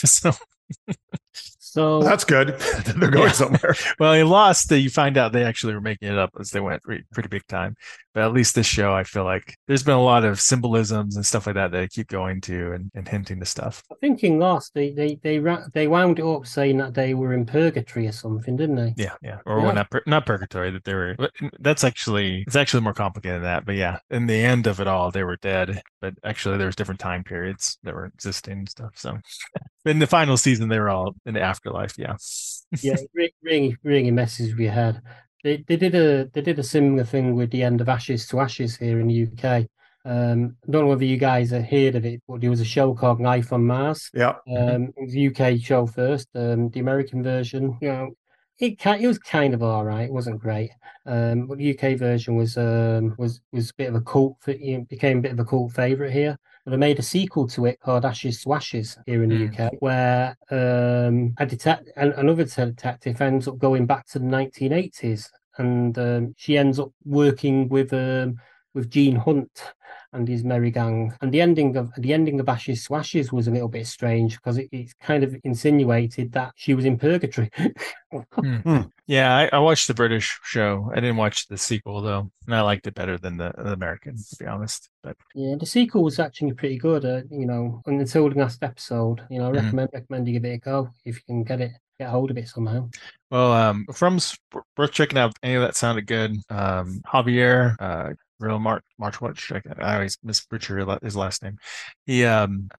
So that's good. They're going somewhere. Well, in Lost, you find out they actually were making it up as they went pretty big time. But at least this show, I feel like there's been a lot of symbolisms and stuff like that they keep going to and hinting to stuff. I think in Lost, they wound it up saying that they were in purgatory or something, didn't they? Yeah. Or well, not purgatory, that they were. It's actually more complicated than that. But yeah, in the end of it all, they were dead. But actually, there was different time periods that were existing and stuff. So in the final season, they were all in the afterlife. Yeah. Yeah, really messes with your head. They did a similar thing with the end of Ashes to Ashes here in the UK. I don't know whether you guys have heard of it, but there was a show called Life on Mars. Yeah. It was a UK show first. The American version, it was kind of all right. It wasn't great. But the UK version was a bit of a cult. Became a bit of a cult favorite here. But I made a sequel to it called Ashes to Ashes here in the UK, where another detective ends up going back to the 1980s, and she ends up working with Gene Hunt and his merry gang. And the ending of Ashes to Ashes was a little bit strange because it's kind of insinuated that she was in purgatory. Yeah, I watched the British show. I didn't watch the sequel though, and I liked it better than the American, to be honest. But yeah, the sequel was actually pretty good. Until the last episode. I recommend you give it a go if you can get hold of it somehow. Well, From's worth checking out. Any of that sounded good. Javier Real March Watch. I always misbutcher his last name. He's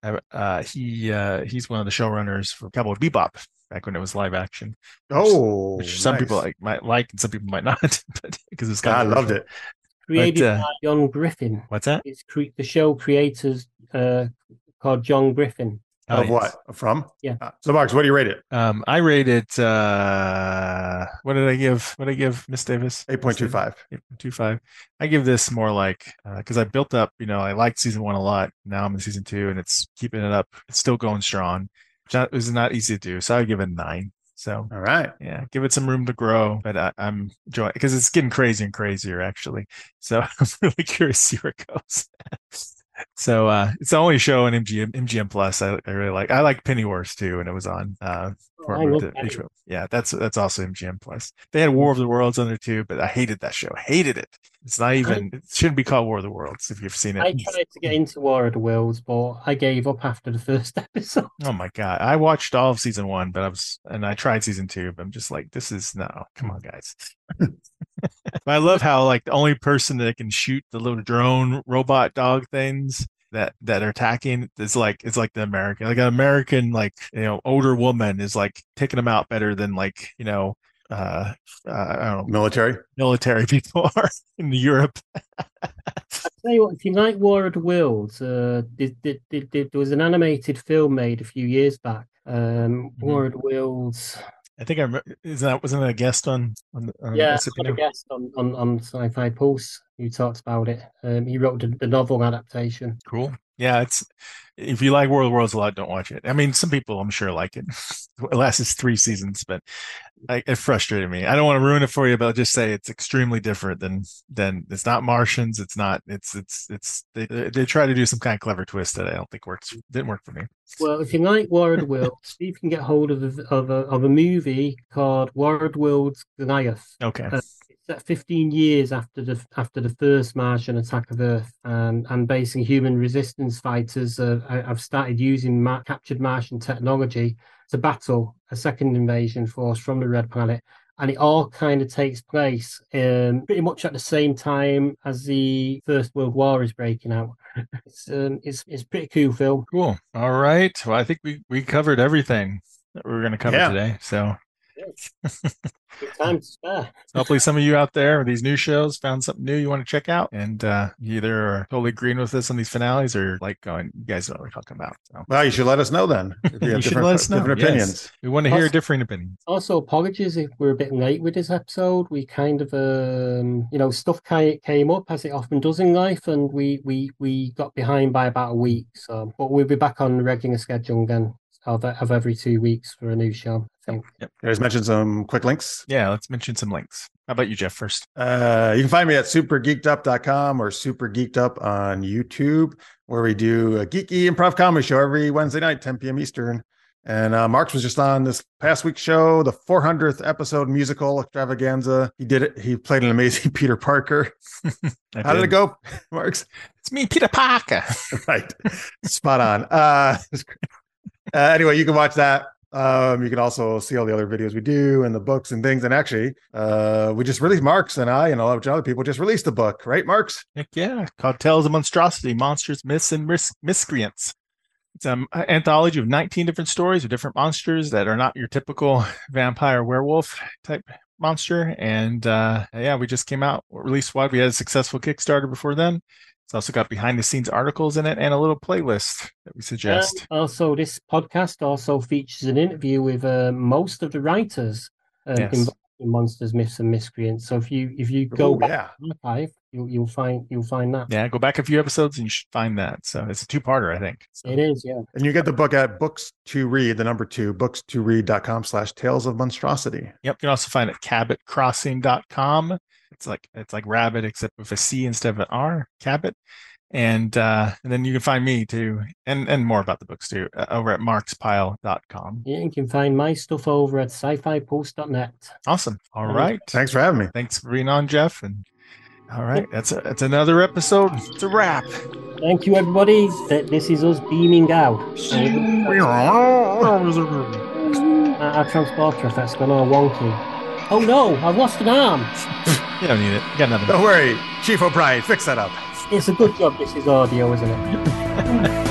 one of the showrunners for Cowboy Bebop back when it was live action. Which some people might like and some people might not, but because it's I loved it. Created by John Griffin. What's that? It's the show creators called John Griffin. Of what? From? Yeah. So, Marks, what do you rate it? I rate it. What did I give? What did I give Miss Davis? 8.25. 8.25. I give this more like because I built up. I liked season 1 a lot. Now I'm in season 2, and it's keeping it up. It's still going strong. It was not easy to do, so I give it a 9. So, all right, yeah, give it some room to grow, but I'm enjoying it because it's getting crazier and crazier actually. So I'm really curious to see where it goes. So it's the only show on MGM Plus I really like. I like Pennyworth too, and it was on HBO. Yeah, that's also MGM Plus. They had War of the Worlds on there too, but I hated that show. Hated it. It's not even. It shouldn't be called War of the Worlds if you've seen it. I tried to get into War of the Worlds, but I gave up after the first episode. Oh my god! I watched all of season 1, but I tried season 2, but I'm just like, this is come on, guys. But I love how like the only person that can shoot the little drone robot dog things that are attacking is like the American, like an American older woman is like taking them out better than I don't know, military people are in Europe. I'll tell you what, if you like War of the Worlds, there was an animated film made a few years back. War of the Worlds. I think wasn't it a guest on yeah, a guest on Sci-Fi Pulse who talks about it. He wrote the novel adaptation. Cool. Yeah, if you like War of the Worlds a lot, don't watch it. I mean, some people I'm sure like it. It lasts 3 seasons, but it frustrated me. I don't want to ruin it for you, but I'll just say it's extremely different than it's not Martians. It's not. They try to do some kind of clever twist that I don't think didn't work for me. Well, if you like War of the Worlds, see if you can get hold of a movie called War of the Worlds Goliath. Okay. It's set 15 years after the first Martian attack of Earth, and basically human resistance fighters have started using captured Martian technology to battle a second invasion force from the Red Planet. And it all kind of takes place pretty much at the same time as the First World War is breaking out. It's a pretty cool film. Cool. All right. Well, I think we covered everything that we were going to cover today. So good time to spare. Hopefully some of you out there with these new shows found something new you want to check out, and you either are totally agreeing with us on these finales or you guys know what we're talking about. So. Well, you should let us know then. If you have different opinions. Yes. We want to hear different opinions. Also, apologies if we're a bit late with this episode. We kind of, stuff came up as it often does in life, and we got behind by about a week. So, but we'll be back on the regular schedule again of every 2 weeks for a new show. Yep. You guys mentioned some quick links. Yeah, let's mention some links. How about you, Jeff, first? You can find me at supergeekedup.com or supergeekedup on YouTube, where we do a geeky improv comedy show every Wednesday night, 10 p.m. Eastern. And Marks was just on this past week's show, the 400th episode musical extravaganza. He did it. He played an amazing Peter Parker. How did it go, Marks? It's me, Peter Parker. Right. Spot on. Anyway, you can watch that. You can also see all the other videos we do and the books and things. And actually, we just released, Marks and I and a lot of other people just released a book, right, Marks? Heck yeah. Called Tales of Monstrosity, Monsters, Myths, and Miscreants. It's an anthology of 19 different stories of different monsters that are not your typical vampire werewolf type monster. And we just came out, released wide. We had a successful Kickstarter before then. It's also got behind the scenes articles in it and a little playlist that we suggest. Also, this podcast also features an interview with most of the writers involved in Monsters, Myths, and Miscreants. So if you go back to the archive, you'll find that. Yeah, go back a few episodes and you should find that. So it's a 2-parter, I think. So. It is, yeah. And you get the book at Books to Read, the number 2, books2read.com/Tales of Monstrosity. Yep. You can also find it at cabotcrossing.com. It's like rabbit except with a C instead of an R, Cabot. And then you can find me too, and more about the books too, over at markspile.com. Yeah, you can find my stuff over at sci-fi-post.net. Awesome. All right. Thanks for having me. Thanks for being on, Jeff. And all right, that's another episode. It's a wrap. Thank you, everybody. This is us beaming out. Our transporter effect's gone all wonky. Oh no, I've lost an arm. You don't need it. You got nothing. Don't worry, Chief O'Brien, fix that up. It's a good job this is audio, isn't it?